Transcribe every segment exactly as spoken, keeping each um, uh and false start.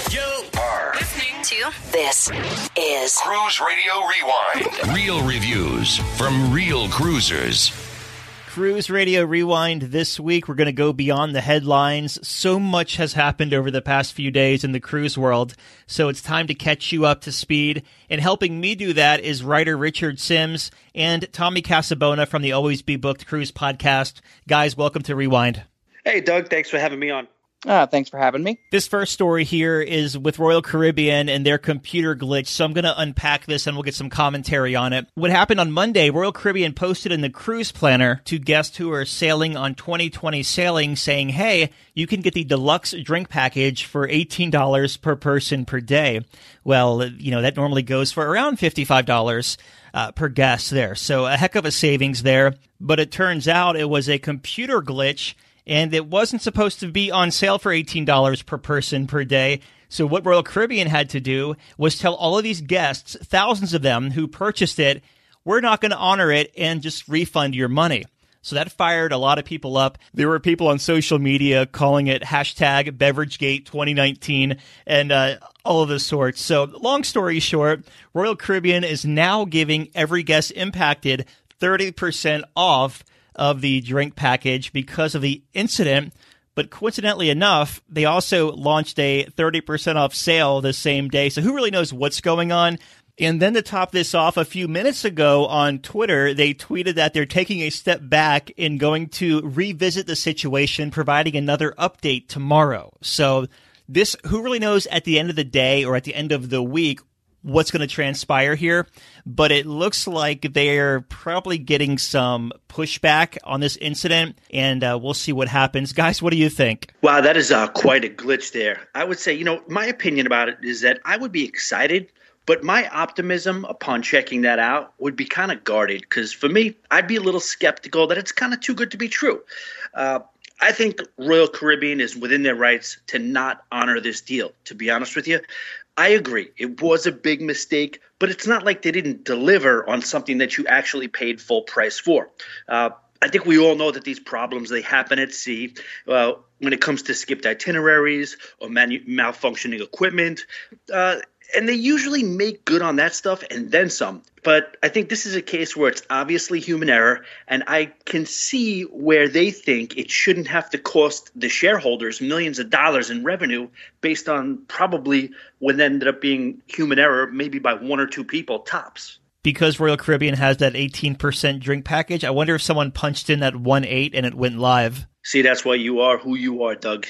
You are listening to This is Cruise Radio Rewind. Real reviews from real cruisers. Cruise Radio Rewind this week. We're going to go beyond the headlines. So much has happened over the past few days in the cruise world, so it's time to catch you up to speed. And helping me do that is writer Richard Sims and Tommy Casabona from the Always Be Booked Cruise podcast. Guys, welcome to Rewind. Hey, Doug. Thanks for having me on. Uh, thanks for having me. This first story here is with Royal Caribbean and their computer glitch, so I'm going to unpack this and we'll get some commentary on it. What happened on Monday, Royal Caribbean posted in the cruise planner to guests who are sailing on twenty twenty sailing saying, hey, you can get the deluxe drink package for eighteen dollars per person per day. Well, you know, that normally goes for around fifty-five dollars uh, per guest there. So a heck of a savings there. But it turns out it was a computer glitch, and it wasn't supposed to be on sale for eighteen dollars per person per day. So what Royal Caribbean had to do was tell all of these guests, thousands of them who purchased it, we're not going to honor it and just refund your money. So that fired a lot of people up. There were people on social media calling it hashtag BeverageGate twenty nineteen and uh, all of the sorts. So long story short, Royal Caribbean is now giving every guest impacted thirty percent off of the drink package because of the incident. But coincidentally enough, they also launched a thirty percent off sale the same day. So who really knows what's going on? And then to top this off, a few minutes ago on Twitter, they tweeted that they're taking a step back and going to revisit the situation, providing another update tomorrow. So this, who really knows at the end of the day or at the end of the week what's going to transpire here, but it looks like they're probably getting some pushback on this incident, and uh, we'll see what happens. Guys, what do you think? Wow, that is uh, quite a glitch there. I would say, you know, my opinion about it is that I would be excited, but my optimism upon checking that out would be kind of guarded, because for me, I'd be a little skeptical that it's kind of too good to be true. Uh, I think Royal Caribbean is within their rights to not honor this deal, to be honest with you. I agree. It was a big mistake, but it's not like they didn't deliver on something that you actually paid full price for. Uh, I think we all know that these problems, they happen at sea uh, when it comes to skipped itineraries or manu- malfunctioning equipment. Uh, and they usually make good on that stuff and then some. But I think this is a case where it's obviously human error, and I can see where they think it shouldn't have to cost the shareholders millions of dollars in revenue based on probably what ended up being human error, maybe by one or two people tops. Because Royal Caribbean has that eighteen percent drink package, I wonder if someone punched in that one eight and it went live. See, that's why you are who you are, Doug.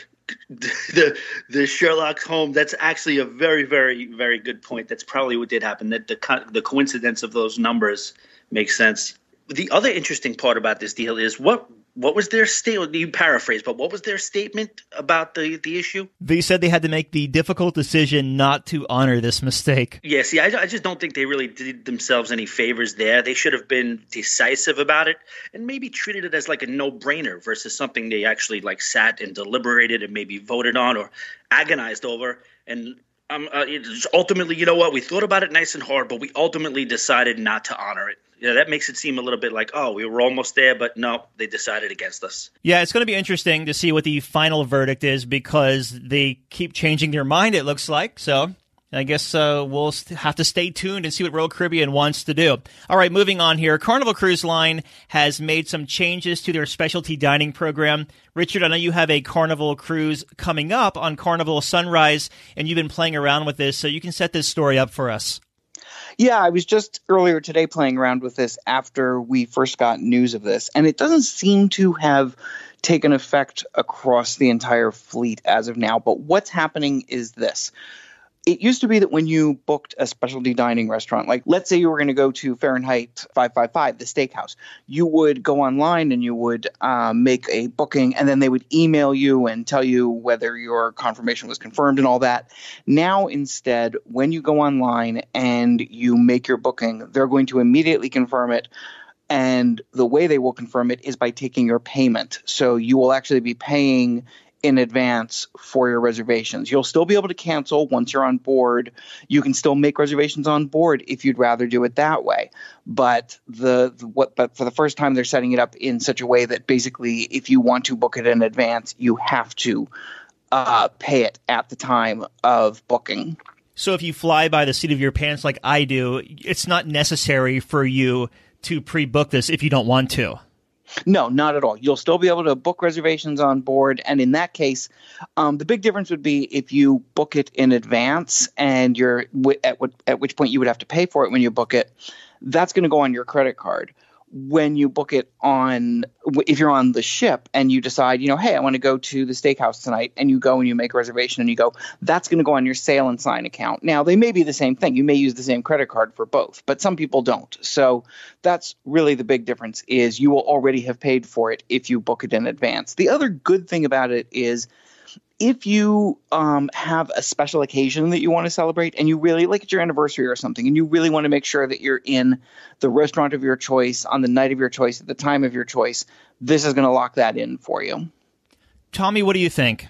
The the Sherlock Holmes, that's actually a very, very, very good point. That's probably what did happen, that the co- the coincidence of those numbers makes sense. The other interesting part about this deal is what what was their statement? You paraphrase, but what was their statement about the, the issue? They said they had to make the difficult decision not to honor this mistake. Yeah, see, I, I just don't think they really did themselves any favors there. They should have been decisive about it and maybe treated it as like a no-brainer versus something they actually like sat and deliberated and maybe voted on or agonized over. And um, uh, ultimately, you know what? We thought about it nice and hard, but we ultimately decided not to honor it. Yeah, that makes it seem a little bit like, oh, we were almost there, but no, they decided against us. Yeah, it's going to be interesting to see what the final verdict is because they keep changing their mind, it looks like. So I guess uh, we'll have to stay tuned and see what Royal Caribbean wants to do. All right, moving on here. Carnival Cruise Line has made some changes to their specialty dining program. Richard, I know you have a Carnival cruise coming up on Carnival Sunrise, and you've been playing around with this, so you can set this story up for us. Yeah, I was just earlier today playing around with this after we first got news of this, and it doesn't seem to have taken effect across the entire fleet as of now. But what's happening is this. It used to be that when you booked a specialty dining restaurant, like let's say you were going to go to Fahrenheit five five five, the steakhouse, you would go online and you would um, make a booking, and then they would email you and tell you whether your confirmation was confirmed and all that. Now, instead, when you go online and you make your booking, they're going to immediately confirm it. And the way they will confirm it is by taking your payment. So you will actually be paying in advance for your reservations. You'll still be able to cancel once you're on board. You can still make reservations on board if you'd rather do it that way. But the, the what but for the first time they're setting it up in such a way that basically if you want to book it in advance, you have to uh, pay it at the time of booking. So if you fly by the seat of your pants like I do, it's not necessary for you to pre-book this if you don't want to. No, not at all. You'll still be able to book reservations on board. And in that case, um, the big difference would be if you book it in advance and you're at, what, at which point you would have to pay for it when you book it. That's going to go on your credit card. When you book it on, if you're on the ship and you decide, you know, hey, I want to go to the steakhouse tonight, and you go and you make a reservation and you go, that's going to go on your Sail and Sign account. Now, they may be the same thing. You may use the same credit card for both, but some people don't. So that's really the big difference, is you will already have paid for it if you book it in advance. The other good thing about it is, if you um, have a special occasion that you want to celebrate, and you really, like it's your anniversary or something, and you really want to make sure that you're in the restaurant of your choice on the night of your choice at the time of your choice, this is going to lock that in for you. Tommy, what do you think?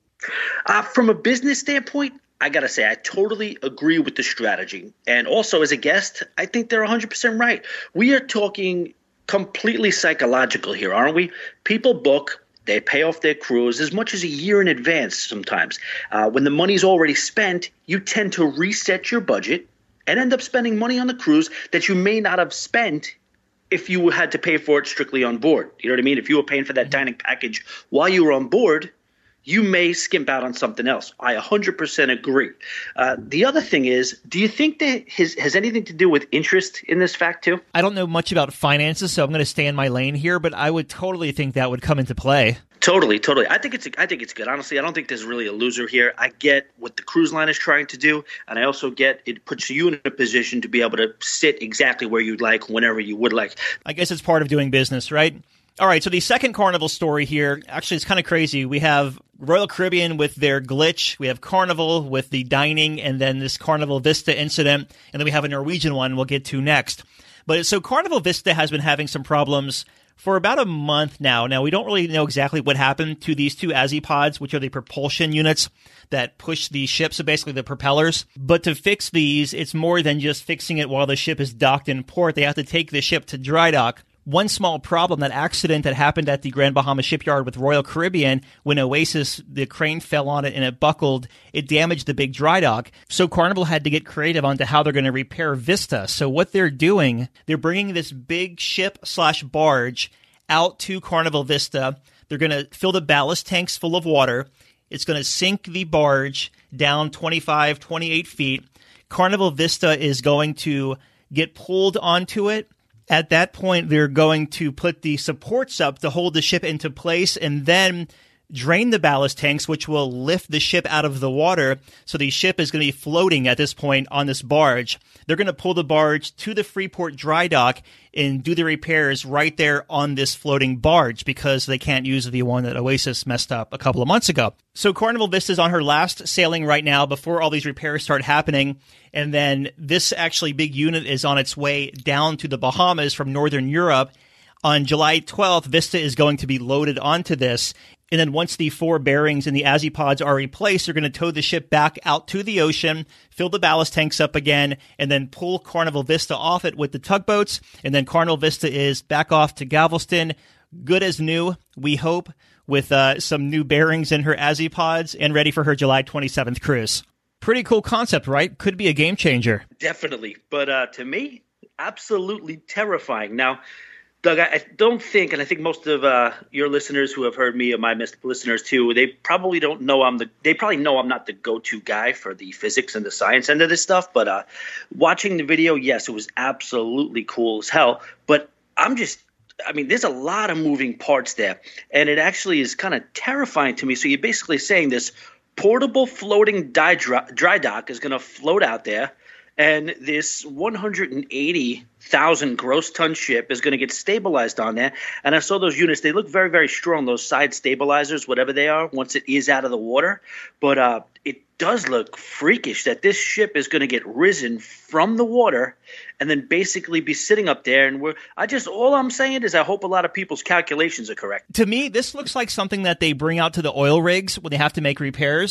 Uh, from a business standpoint, I got to say, I totally agree with the strategy. And also as a guest, I think they're one hundred percent right. We are talking completely psychological here, aren't we? People book. They pay off their cruise as much as a year in advance sometimes. Uh, when the money's already spent, you tend to reset your budget and end up spending money on the cruise that you may not have spent if you had to pay for it strictly on board. You know what I mean? If you were paying for that dining package while you were on board, you may skimp out on something else. I one hundred percent agree. Uh, the other thing is, do you think that his, has anything to do with interest in this fact too? I don't know much about finances, so I'm going to stay in my lane here, but I would totally think that would come into play. Totally, totally. I think it's I think it's good. Honestly, I don't think there's really a loser here. I get what the cruise line is trying to do, and I also get it puts you in a position to be able to sit exactly where you'd like, whenever you would like. I guess it's part of doing business, right? All right, so the second Carnival story here, actually it's kind of crazy. We have Royal Caribbean with their glitch, we have Carnival with the dining, and then this Carnival Vista incident, and then we have a Norwegian one we'll get to next. But so Carnival Vista has been having some problems for about a month now. Now, we don't really know exactly what happened to these two Azipods, which are the propulsion units that push the ship, so basically the propellers. But to fix these, it's more than just fixing it while the ship is docked in port. They have to take the ship to dry dock. One small problem, that accident that happened at the Grand Bahama Shipyard with Royal Caribbean, when Oasis, the crane fell on it and it buckled, it damaged the big dry dock. So Carnival had to get creative onto how they're going to repair Vista. So what they're doing, they're bringing this big ship slash barge out to Carnival Vista. They're going to fill the ballast tanks full of water. It's going to sink the barge down twenty-five, twenty-eight feet. Carnival Vista is going to get pulled onto it. At that point, they're going to put the supports up to hold the ship into place and then drain the ballast tanks, which will lift the ship out of the water. So the ship is going to be floating at this point on this barge. They're going to pull the barge to the Freeport dry dock and do the repairs right there on this floating barge because they can't use the one that Oasis messed up a couple of months ago. So Carnival Vista is on her last sailing right now before all these repairs start happening. And then this actually big unit is on its way down to the Bahamas from Northern Europe. On July twelfth, Vista is going to be loaded onto this. And then once the four bearings and the Azipods are replaced, they're going to tow the ship back out to the ocean, fill the ballast tanks up again, and then pull Carnival Vista off it with the tugboats. And then Carnival Vista is back off to Galveston, good as new, we hope, with uh, some new bearings in her Azipods and ready for her July twenty-seventh cruise. Pretty cool concept, right? Could be a game changer. Definitely. But uh, to me, absolutely terrifying. Now, Doug, I don't think, and I think most of uh, your listeners who have heard me, or my listeners too, they probably don't know I'm the. They probably know I'm not the go-to guy for the physics and the science end of this stuff. But uh, watching the video, yes, it was absolutely cool as hell. But I'm just, I mean, there's a lot of moving parts there, and it actually is kind of terrifying to me. So you're basically saying this portable floating dry, dry dock is going to float out there. And this one hundred eighty thousand gross ton ship is going to get stabilized on there. And I saw those units. They look very, very strong, those side stabilizers, whatever they are, once it is out of the water. But uh, it does look freakish that this ship is going to get risen from the water and then basically be sitting up there. And we're, I just, all I'm saying is I hope a lot of people's calculations are correct. To me, this looks like something that they bring out to the oil rigs when they have to make repairs.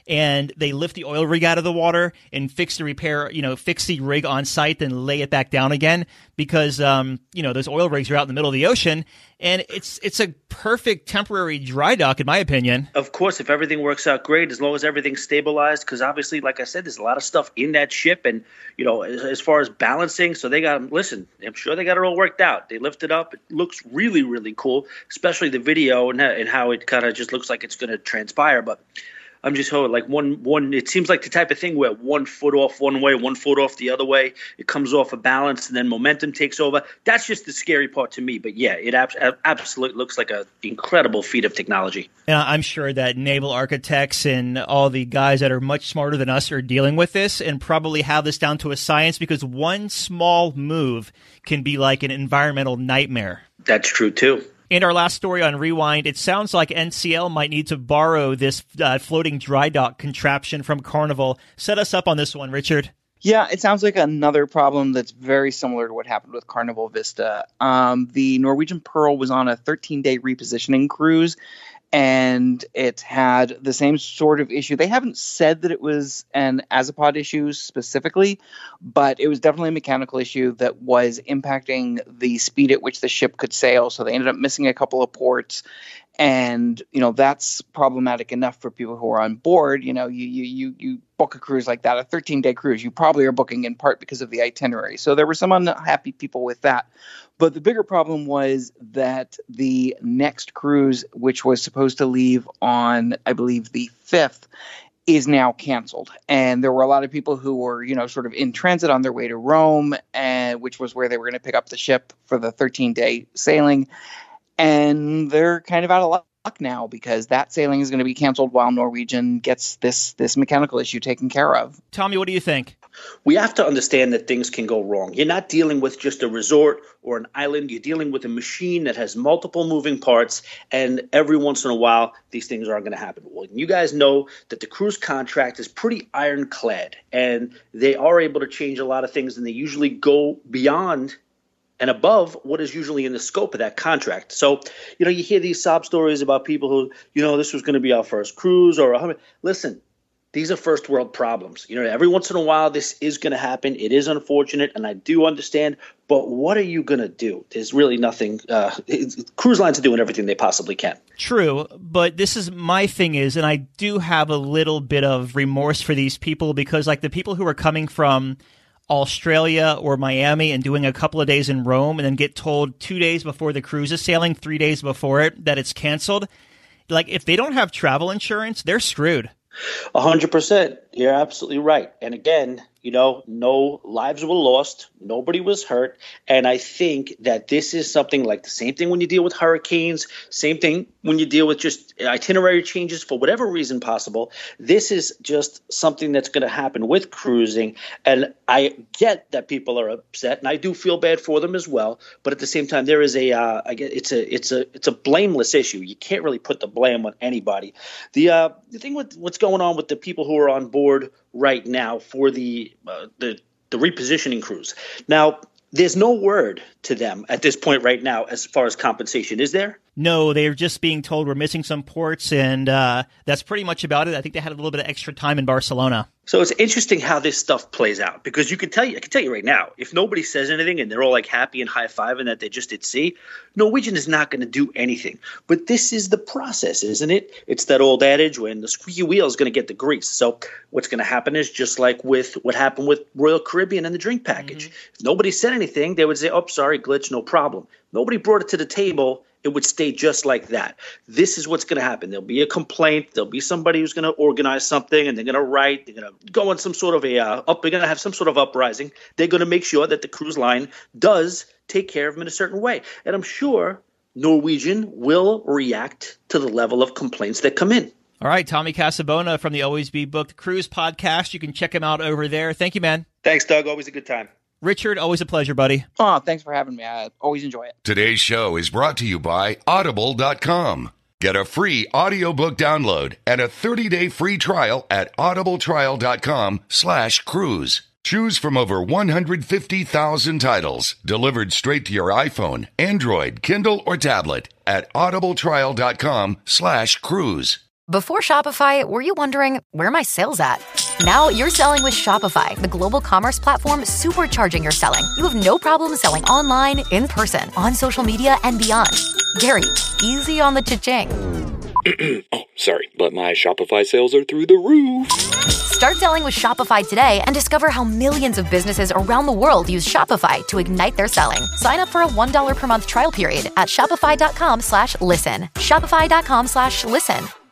and they lift the oil rig out of the water and fix the repair, you know, fix the rig on site, then lay it back down again because, um, you know, those oil rigs are out in the middle of the ocean, and it's it's a perfect temporary dry dock, in my opinion. Of course, if everything works out great, as long as everything's stabilized, because obviously, like I said, there's a lot of stuff in that ship, and, you know, as, as far as balancing, so they got, listen, I'm sure they got it all worked out. They lift it up. It looks really, really cool, especially the video and, and how it kind of just looks like it's going to transpire, but I'm just hoping, like one one. It seems like the type of thing where one foot off one way, one foot off the other way. It comes off a balance, and then momentum takes over. That's just the scary part to me. But yeah, it ab- absolutely looks like an incredible feat of technology. And I'm sure that naval architects and all the guys that are much smarter than us are dealing with this and probably have this down to a science, because one small move can be like an environmental nightmare. That's true too. And our last story on Rewind, it sounds like N C L might need to borrow this uh, floating dry dock contraption from Carnival. Set us up on this one, Richard. Yeah, it sounds like another problem that's very similar to what happened with Carnival Vista. Um, the Norwegian Pearl was on a thirteen-day repositioning cruise, and it had the same sort of issue. They haven't said that it was an Azipod issue specifically, but it was definitely a mechanical issue that was impacting the speed at which the ship could sail. So they ended up missing a couple of ports. And, you know, that's problematic enough for people who are on board. You know, you you you you book a cruise like that, a thirteen-day cruise, you probably are booking in part because of the itinerary. So there were some unhappy people with that. But the bigger problem was that the next cruise, which was supposed to leave on, I believe, the fifth, is now canceled. And there were a lot of people who were, you know, sort of in transit on their way to Rome, and which was where they were going to pick up the ship for the thirteen-day sailing. And they're kind of out of luck now because that sailing is going to be canceled while Norwegian gets this this mechanical issue taken care of. Tommy, what do you think? We have to understand that things can go wrong. You're not dealing with just a resort or an island. You're dealing with a machine that has multiple moving parts, and every once in a while, these things are going to happen. Well, you guys know that the cruise contract is pretty ironclad, and they are able to change a lot of things, and they usually go beyond and above what is usually in the scope of that contract. So, you know, you hear these sob stories about people who, you know, this was going to be our first cruise or a, listen, these are first world problems. You know, every once in a while, this is going to happen. It is unfortunate, and I do understand. But what are you going to do? There's really nothing. Uh, cruise lines are doing everything they possibly can. True, but this is my thing is, and I do have a little bit of remorse for these people because, like, the people who are coming from Australia or Miami and doing a couple of days in Rome and then get told two days before the cruise is sailing, three days before it, that it's canceled. Like, if they don't have travel insurance, they're screwed. A hundred percent. You're absolutely right. And again, you know, no lives were lost. Nobody was hurt. And I think that this is something like the same thing when you deal with hurricanes, same thing when you deal with just itinerary changes for whatever reason possible. This is just something that's going to happen with cruising. And I get that people are upset, and I do feel bad for them as well. But at the same time, there is a, uh, I get it's a, it's a, it's a blameless issue. You can't really put the blame on anybody. The, uh, the thing with what's going on with the people who are on board right now for the uh, the the repositioning cruise. Now, there's no word to them at this point right now as far as compensation, is there? No, they're just being told we're missing some ports, and uh, that's pretty much about it. I think they had a little bit of extra time in Barcelona. So it's interesting how this stuff plays out, because you can tell you, I can tell you right now, if nobody says anything and they're all like happy and high-fiving that they're just at sea, Norwegian is not going to do anything. But this is the process, isn't it? It's that old adage when the squeaky wheel is going to get the grease. So what's going to happen is just like with what happened with Royal Caribbean and the drink package. Mm-hmm. If nobody said anything, they would say, oh, sorry, glitch, no problem. Nobody brought it to the table. It would stay just like that. This is what's going to happen. There'll be a complaint. There'll be somebody who's going to organize something, and they're going to write. They're going to go on some sort of a uh, up. They're going to have some sort of uprising. They're going to make sure that the cruise line does take care of them in a certain way. And I'm sure Norwegian will react to the level of complaints that come in. All right, Tommy Casabona from the Always Be Booked Cruise podcast. You can check him out over there. Thank you, man. Thanks, Doug. Always a good time. Richard, always a pleasure, buddy. Oh, thanks for having me. I always enjoy it. Today's show is brought to you by Audible dot com. Get a free audiobook download and a thirty-day free trial at audibletrial.com slash cruise. Choose from over one hundred fifty thousand titles delivered straight to your iPhone, Android, Kindle, or tablet at audibletrial.com slash cruise. Before Shopify, were you wondering, where are my sales at? Now you're selling with Shopify, the global commerce platform supercharging your selling. You have no problem selling online, in person, on social media, and beyond. Gary, easy on the cha-ching. Oh, sorry, but my Shopify sales are through the roof. Start selling with Shopify today and discover how millions of businesses around the world use Shopify to ignite their selling. Sign up for a one dollar per month trial period at shopify.com slash listen. Shopify.com slash listen.